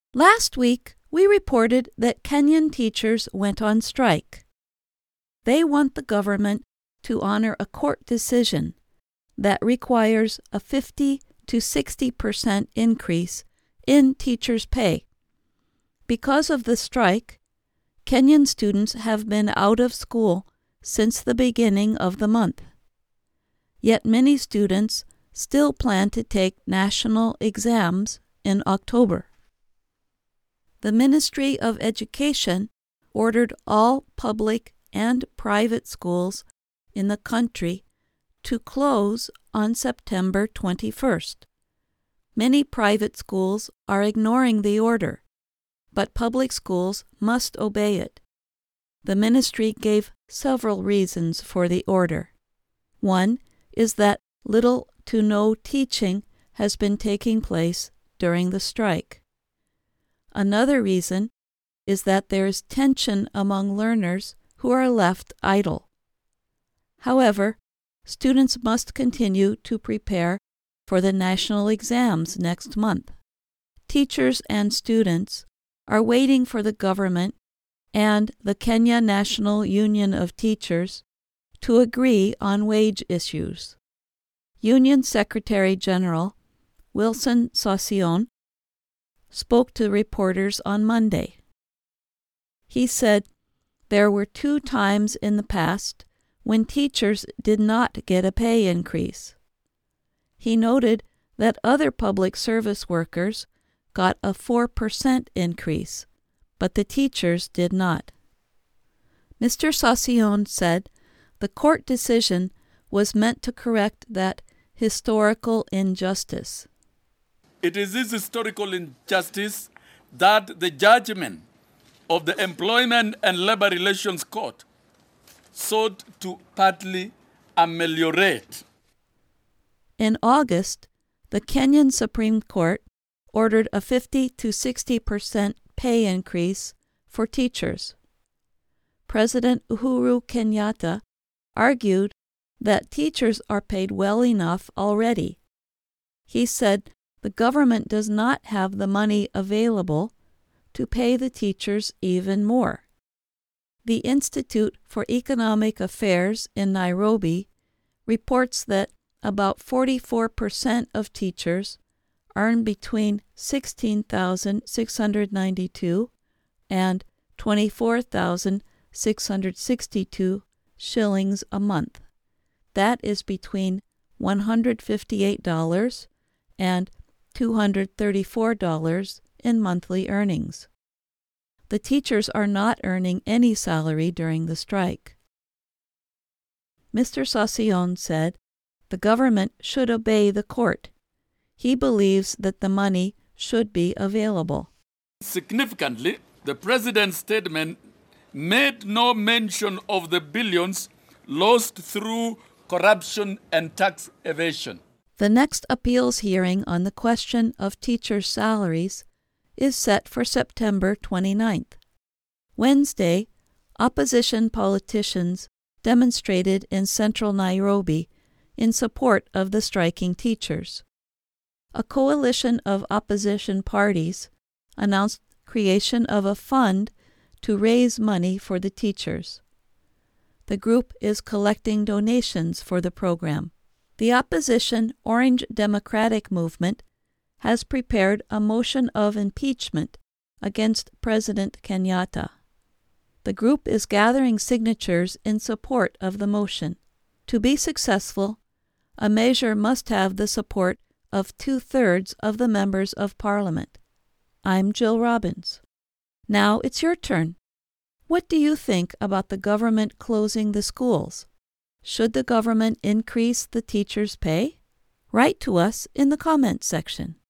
Last week, we reported that Kenyan teachers went on strike. They want the government to honor a court decision that requires a 50 to 60% increase in teachers' pay. Because of the strike, Kenyan students have been out of school since the beginning of the month. Yet many students still plan to take national exams in October. The Ministry of Education ordered all public and private schools in the country to close on September 21st. Many private schools are ignoring the order, but public schools must obey it. The ministry gave several reasons for the order. One is that little to no teaching has been taking place during the strike. Another reason is that there is tension among learners who are left idle. However, students must continue to prepare for the national exams next month. Teachers and students are waiting for the government and the Kenya National Union of Teachers to agree on wage issues. Union Secretary General Wilson Sossion spoke to reporters on Monday. He said there were 2 times in the past when teachers did not get a pay increase. He noted that other public service workers got a 4% increase, but the teachers did not. Mr. Sossion said the court decision was meant to correct that historical injustice. It is this historical injustice that the judgment of the Employment and Labor Relations Court sought to partly ameliorate. In August, the Kenyan Supreme Court ordered a 50 to 60% pay increase for teachers. President Uhuru Kenyatta argued that teachers are paid well enough already. He said the government does not have the money available to pay the teachers even more. The Institute for Economic Affairs in Nairobi reports that about 44% of teachers earn between 16,692 and 24,662 shillings a month. That is between $158 and $234 in monthly earnings. The teachers are not earning any salary during the strike. Mr. Sossion said the government should obey the court. He believes that the money should be available. Significantly, the president's statement made no mention of the billions lost through corruption and tax evasion. The next appeals hearing on the question of teachers' salaries is set for September 29th. Wednesday, opposition politicians demonstrated in central Nairobi in support of the striking teachers. A coalition of opposition parties announced creation of a fund to raise money for the teachers. The group is collecting donations for the program. The opposition Orange Democratic Movement has prepared a motion of impeachment against President Kenyatta. The group is gathering signatures in support of the motion. To be successful, a measure must have the support of 2/3 of the members of Parliament. I'm Jill Robbins. Now it's your turn. What do you think about the government closing the schools? Should the government increase the teachers' pay? Write to us in the comments section.